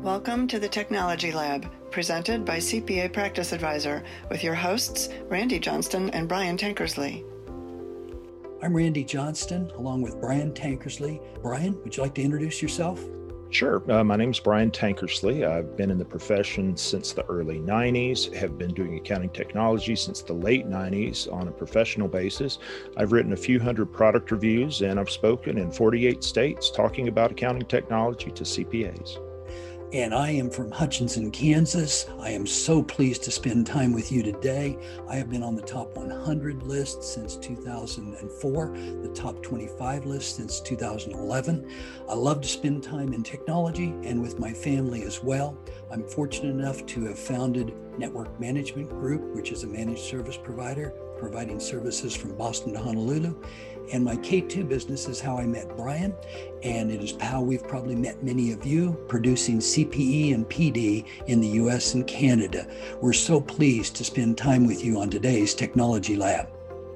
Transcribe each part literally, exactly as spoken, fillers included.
Welcome to the Technology Lab, presented by C P A Practice Advisor, with your hosts, Randy Johnston and Brian Tankersley. I'm Randy Johnston, along with Brian Tankersley. Brian, would you like to introduce yourself? Sure. Uh, my name is Brian Tankersley. I've been in the profession since the early nineties, have been doing accounting technology since the late nineties on a professional basis. I've written a few hundred product reviews, and I've spoken in forty-eight states talking about accounting technology to C P As. And I am from Hutchinson, Kansas. I am so pleased to spend time with you today. I have been on the top one hundred list since two thousand four, the top twenty-five list since two thousand eleven. I love to spend time in technology and with my family as well. I'm fortunate enough to have founded Network Management Group, which is a managed service provider, providing services from Boston to Honolulu. And my K two business is how I met Brian, and it is how we've probably met many of you, producing C P E and P D in the U S and Canada. We're so pleased to spend time with you on today's Technology Lab.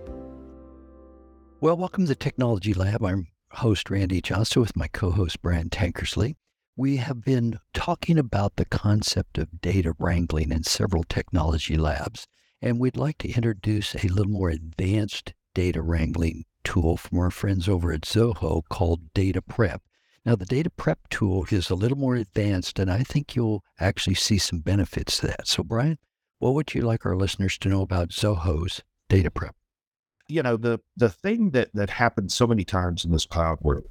Well, welcome to the Technology Lab. I'm host Randy Johnston with my co-host Brian Tankersley. We have been talking about the concept of data wrangling in several technology labs, and we'd like to introduce a little more advanced data wrangling tool from our friends over at Zoho called Data Prep. Now, the Data Prep tool is a little more advanced, and I think you'll actually see some benefits to that. So, Brian, what would you like our listeners to know about Zoho's Data Prep? You know, the the thing that that happens so many times in this cloud world,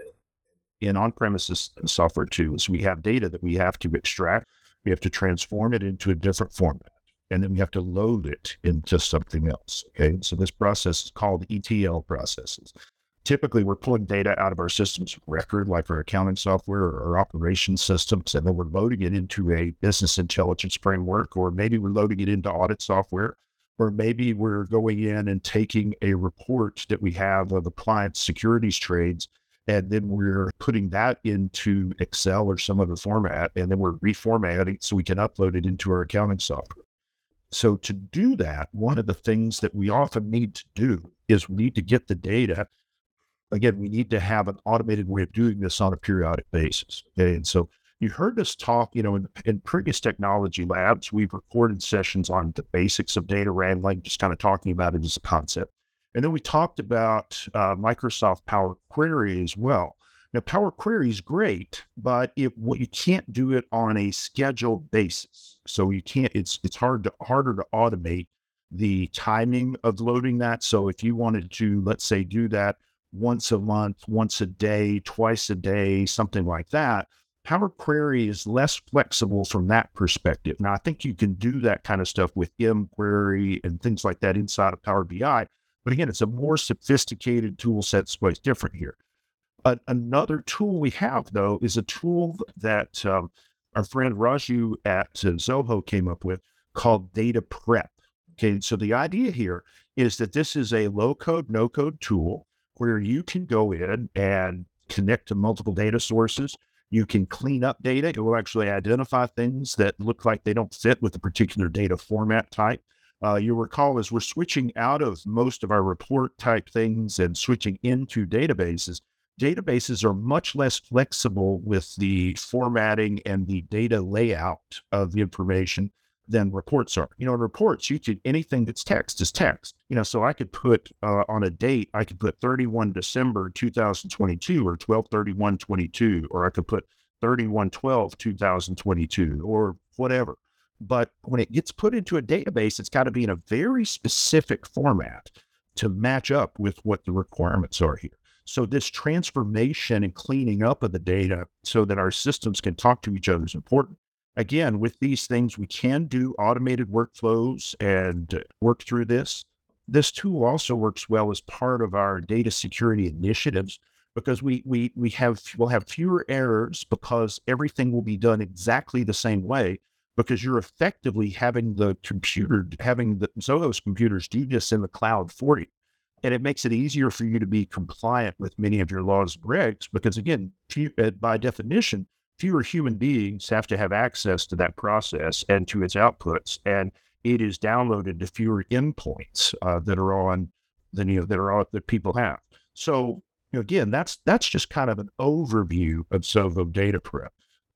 in on-premises software too, is we have data that we have to extract. We have to transform it into a different format, and then we have to load it into something else. Okay, so this process is called E T L processes. Typically, we're pulling data out of our systems of record, like our accounting software or our operations systems, and then we're loading it into a business intelligence framework, or maybe we're loading it into audit software, or maybe we're going in and taking a report that we have of the client's securities trades, and then we're putting that into Excel or some other format, and then we're reformatting so we can upload it into our accounting software. So to do that, one of the things that we often need to do is we need to get the data. Again, we need to have an automated way of doing this on a periodic basis. Okay. And so you heard us talk, you know, in, in previous technology labs, we've recorded sessions on the basics of data wrangling, just kind of talking about it as a concept. And then we talked about uh, Microsoft Power Query as well. Now, Power Query is great, but if what you can't do it on a scheduled basis. So you can't, it's it's hard to harder to automate the timing of loading that. So if you wanted to, let's say, do that once a month, once a day, twice a day, something like that, Power Query is less flexible from that perspective. Now, I think you can do that kind of stuff with mQuery and things like that inside of Power B I. But again, it's a more sophisticated tool set, so it's different here. But another tool we have, though, is a tool that um, our friend Raju at uh, Zoho came up with called Data Prep. Okay, so the idea here is that this is a low-code, no-code tool where you can go in and connect to multiple data sources. You can clean up data. It will actually identify things that look like they don't fit with a particular data format type. Uh, you recall, as we're switching out of most of our report type things and switching into databases, databases are much less flexible with the formatting and the data layout of the information than reports are. You know, in reports, you could, anything that's text is text. You know, so I could put uh, on a date, I could put thirty-first of December, two thousand twenty-two, or twelve thirty-one twenty-two, or I could put thirty-one twelve two thousand twenty-two, or whatever. But when it gets put into a database, it's got to be in a very specific format to match up with what the requirements are here. So this transformation and cleaning up of the data so that our systems can talk to each other is important. Again, with these things, we can do automated workflows and work through this. This tool also works well as part of our data security initiatives, because we we we have we'll have fewer errors because everything will be done exactly the same way, because you're effectively having the computer, having the Zoho's computers do this in the cloud for you. And it makes it easier for you to be compliant with many of your laws and regs, because again, few, uh, by definition, fewer human beings have to have access to that process and to its outputs, and it is downloaded to fewer endpoints uh, that are on the you know that are on, that people have. So you know, again, that's that's just kind of an overview of Zoho Data Prep.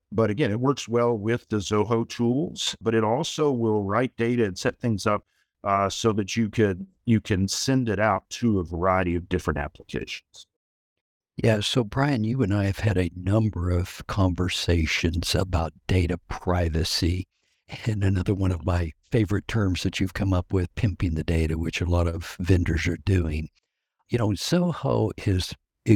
But again, it works well with the Zoho tools, but it also will write data and set things up uh, so that you could you can send it out to a variety of different applications. Yeah, so Brian, you and I have had a number of conversations about data privacy. And another one of my favorite terms that you've come up with, pimping the data, which a lot of vendors are doing. You know, Zoho is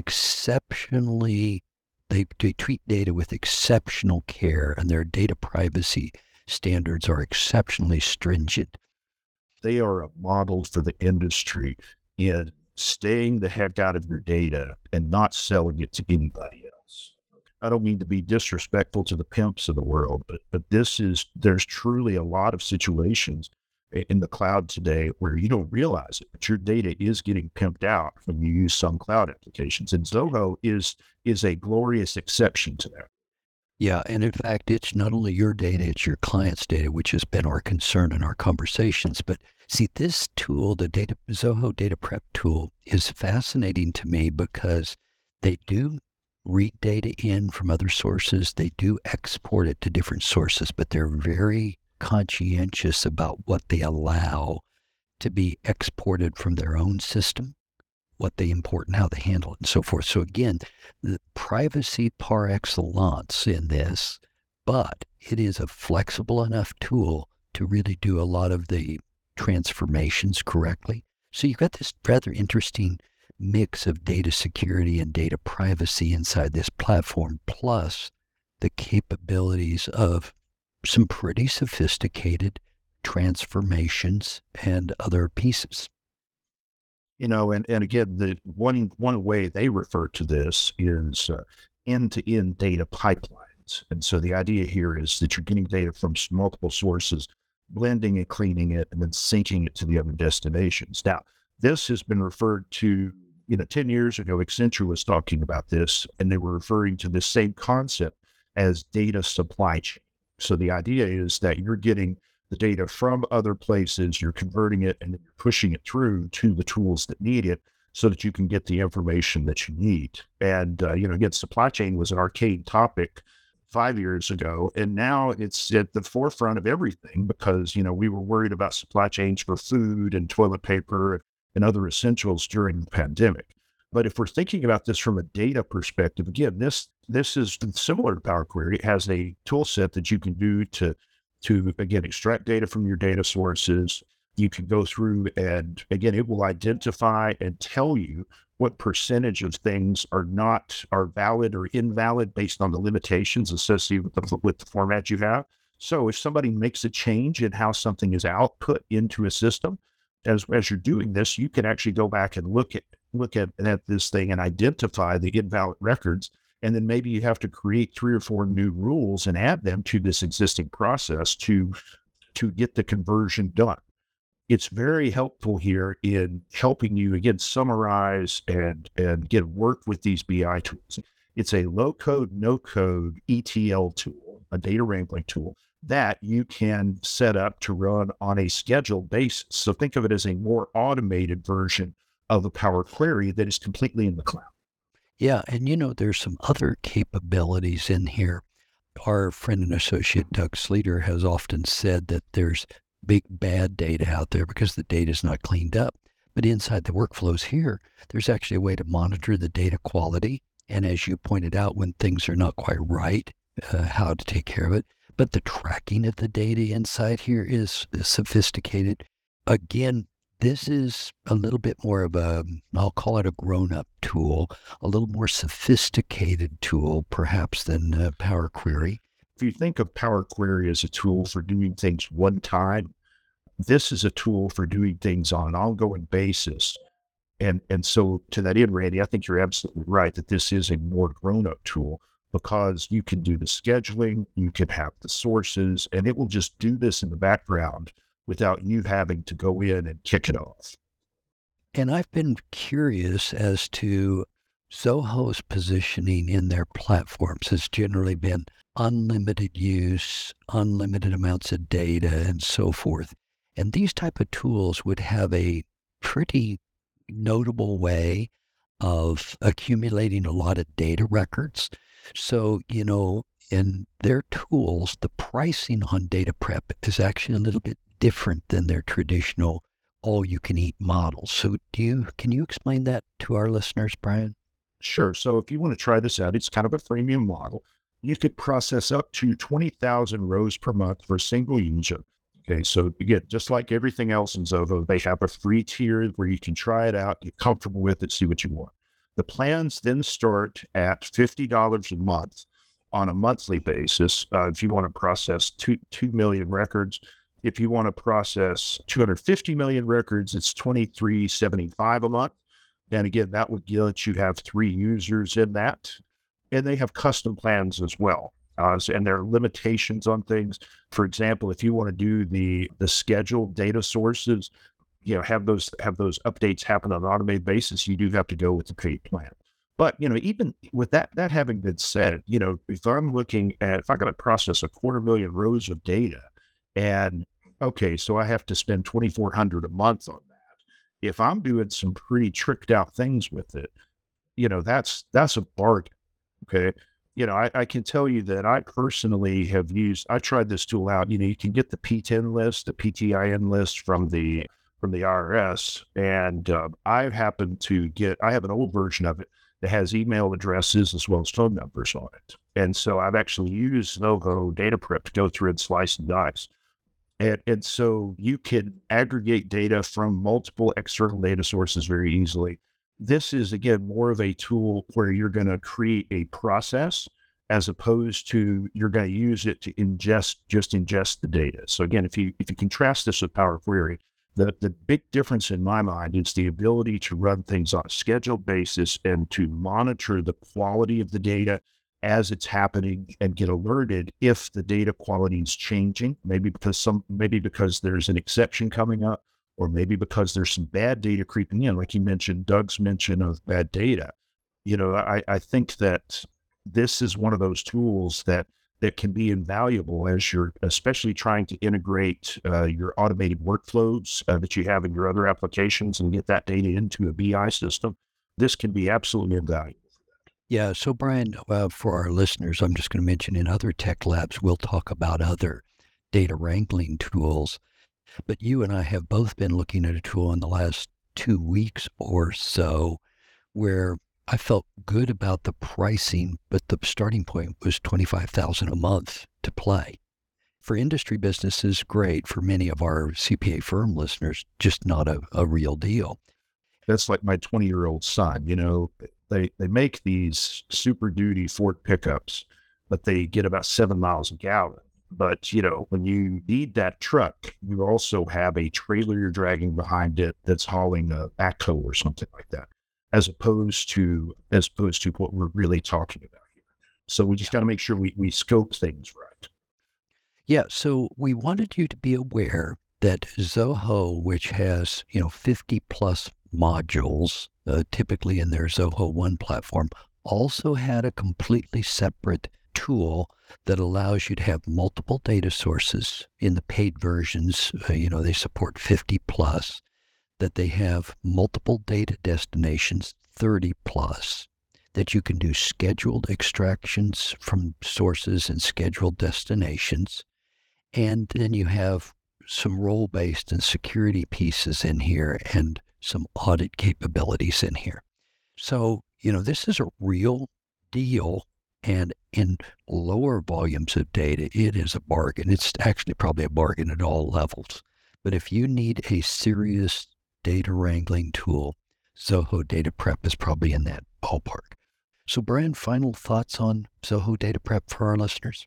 exceptionally, they, they treat data with exceptional care, and their data privacy standards are exceptionally stringent. They are a model for the industry in staying the heck out of your data and not selling it to anybody else. I don't mean to be disrespectful to the pimps of the world, but but this is there's truly a lot of situations in the cloud today where you don't realize it, but your data is getting pimped out when you use some cloud applications. And Zoho is is a glorious exception to that. Yeah, and in fact, it's not only your data, it's your client's data, which has been our concern in our conversations. But see, this tool, the data Zoho Data Prep tool, is fascinating to me because they do read data in from other sources. They do export it to different sources, but they're very conscientious about what they allow to be exported from their own system, what they import and how they handle it and so forth. So again, the privacy par excellence in this, but it is a flexible enough tool to really do a lot of the transformations correctly. So you've got this rather interesting mix of data security and data privacy inside this platform, plus the capabilities of some pretty sophisticated transformations and other pieces. You know, and, and again, the one one way they refer to this is uh, end-to-end data pipelines. And so the idea here is that you're getting data from s- multiple sources, blending and cleaning it, and then syncing it to the other destinations. Now, this has been referred to, you know, ten years ago, Accenture was talking about this, and they were referring to this same concept as data supply chain. So the idea is that you're getting the data from other places, you're converting it, and then you're pushing it through to the tools that need it so that you can get the information that you need. And, uh, you know, again, supply chain was an arcane topic five years ago, and now it's at the forefront of everything because, you know, we were worried about supply chains for food and toilet paper and other essentials during the pandemic. But if we're thinking about this from a data perspective, again, this this is similar to Power Query. It has a tool set that you can do to to again extract data from your data sources. You can go through and again, it will identify and tell you what percentage of things are not are valid or invalid based on the limitations associated with the with the format you have. So if somebody makes a change in how something is output into a system, as as you're doing this, you can actually go back and look at look at, at this thing and identify the invalid records. And then maybe you have to create three or four new rules and add them to this existing process to to get the conversion done. It's very helpful here in helping you again summarize and and get work with these B I tools. It's a low code, no code E T L tool, a data wrangling tool that you can set up to run on a scheduled basis. So think of it as a more automated version of a Power Query that is completely in the cloud. Yeah, and you know, there's some other capabilities in here. Our friend and associate Doug Sleeter has often said that there's big bad data out there because the data is not cleaned up. But inside the workflows here, there's actually a way to monitor the data quality. And as you pointed out, when things are not quite right, uh, how to take care of it. But the tracking of the data inside here is, is sophisticated. Again, this is a little bit more of a, I'll call it a grown-up tool, a little more sophisticated tool, perhaps, than uh, Power Query. If you think of Power Query as a tool for doing things one time, this is a tool for doing things on an ongoing basis. And and so to that end, Randy, I think you're absolutely right that this is a more grown-up tool because you can do the scheduling, you can have the sources, and it will just do this in the background without you having to go in and kick it off. And I've been curious as to Zoho's positioning in their platforms has generally been unlimited use, unlimited amounts of data, and so forth. And these type of tools would have a pretty notable way of accumulating a lot of data records. So, you know, in their tools, the pricing on data prep is actually a little bit different than their traditional all-you-can-eat model. So do you, can you explain that to our listeners, Brian? Sure. So if you want to try this out, it's kind of a freemium model. You could process up to twenty thousand rows per month for a single user. Okay. So again, just like everything else in Zoho, they have a free tier where you can try it out, get comfortable with it, see what you want. The plans then start at fifty dollars a month on a monthly basis. Uh, if you want to process two, two million records, if you want to process two hundred fifty million records, it's twenty-three seventy-five a month. And again, that would let you have three users in that. And they have custom plans as well. Uh, so, and there are limitations on things. For example, if you want to do the the scheduled data sources, you know, have those have those updates happen on an automated basis, you do have to go with the paid plan. But, you know, even with that that having been said, you know, if I'm looking at, if I got to process a quarter million rows of data, and okay, so I have to spend twenty-four hundred dollars a month on that. If I'm doing some pretty tricked out things with it, you know, that's that's a bargain. Okay. You know, I, I can tell you that I personally have used, I tried this tool out. You know, you can get the P ten list, the P T I N list from the from the I R S. And uh, I've happened to get, I have an old version of it that has email addresses as well as phone numbers on it. And so I've actually used Zoho Data Prep to go through and slice and dice. And, and so you can aggregate data from multiple external data sources very easily. This is, again, more of a tool where you're going to create a process as opposed to you're going to use it to ingest, just ingest the data. So again, if you if you contrast this with Power Query, the, the big difference in my mind is the ability to run things on a scheduled basis and to monitor the quality of the data as it's happening and get alerted if the data quality is changing, maybe because some, maybe because there's an exception coming up, or maybe because there's some bad data creeping in, like you mentioned, Doug's mention of bad data. You know, I, I think that this is one of those tools that that can be invaluable as you're especially trying to integrate uh, your automated workflows uh, that you have in your other applications and get that data into a B I system. This can be absolutely invaluable. Yeah. So, Brian, uh, for our listeners, I'm just going to mention in other tech labs, we'll talk about other data wrangling tools. But you and I have both been looking at a tool in the last two weeks or so where I felt good about the pricing, but the starting point was twenty-five thousand dollars a month to play. For industry businesses, great. For many of our C P A firm listeners, just not a, a real deal. That's like my twenty-year-old son. You know, they, they make these Super Duty Ford pickups, but they get about seven miles a gallon. But, you know, when you need that truck, you also have a trailer you're dragging behind it that's hauling a backhoe or something like that, as opposed to as opposed to what we're really talking about here. So we just got to make sure we, we scope things right. Yeah. So we wanted you to be aware that Zoho, which has, you know, fifty plus modules, uh, typically in their Zoho One platform, also had a completely separate tool that allows you to have multiple data sources in the paid versions. Uh, you know, they support fifty plus, that they have multiple data destinations, thirty plus, that you can do scheduled extractions from sources and scheduled destinations. And then you have some role-based and security pieces in here and some audit capabilities in here. So, you know, this is a real deal. And in lower volumes of data, it is a bargain. It's actually probably a bargain at all levels. But if you need a serious data wrangling tool, Zoho Data Prep is probably in that ballpark. So, Brian, final thoughts on Zoho Data Prep for our listeners?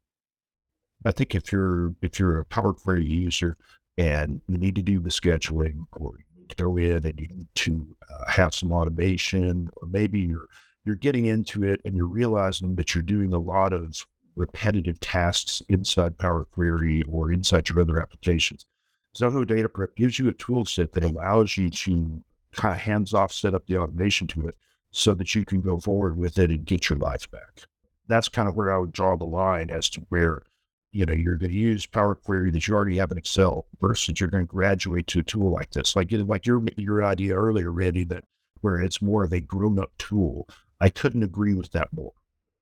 I think if you're if you're a Power Query user and you need to do the scheduling, or you need to go in and you need to uh, have some automation, or maybe you're you're getting into it and you're realizing that you're doing a lot of repetitive tasks inside Power Query or inside your other applications, Zoho Data Prep gives you a tool set that allows you to kind of hands-off set up the automation to it so that you can go forward with it and get your life back. That's kind of where I would draw the line as to where, you know, you're going to use Power Query that you already have in Excel versus you're going to graduate to a tool like this. Like, like your, your idea earlier, Randy, that where it's more of a grown-up tool. I couldn't agree with that more.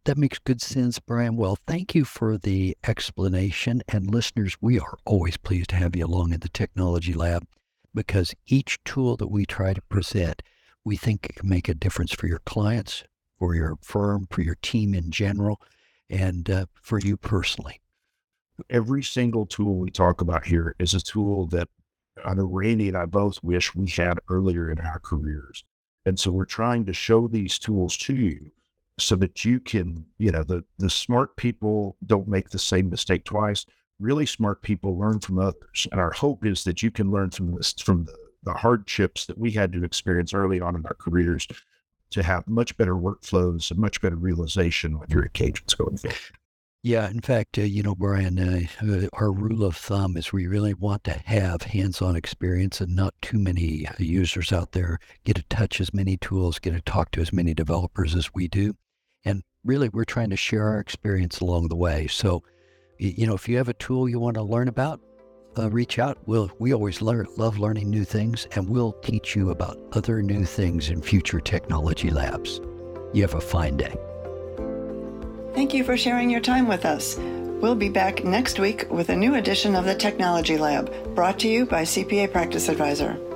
that makes good sense, Brian. Well, thank you for the explanation. And listeners, we are always pleased to have you along in the Technology Lab, because each tool that we try to present, we think it can make a difference for your clients, for your firm, for your team in general, and uh, for you personally. Every single tool we talk about here is a tool that I know Randy and I both wish we had earlier in our careers. And so we're trying to show these tools to you so that you can, you know, the, the smart people don't make the same mistake twice. Really smart people learn from others. And our hope is that you can learn from this, from the, the hardships that we had to experience early on in our careers to have much better workflows and much better realization of your engagements going forward. Yeah, in fact, uh, you know, Brian, uh, our rule of thumb is we really want to have hands-on experience and not too many users out there get to touch as many tools, get to talk to as many developers as we do. And really, we're trying to share our experience along the way. So, you know, if you have a tool you want to learn about, uh, reach out. We'll, we always learn, love learning new things, and we'll teach you about other new things in future Technology Labs. You have a fine day. Thank you for sharing your time with us. We'll be back next week with a new edition of the Technology Lab, brought to you by C P A Practice Advisor.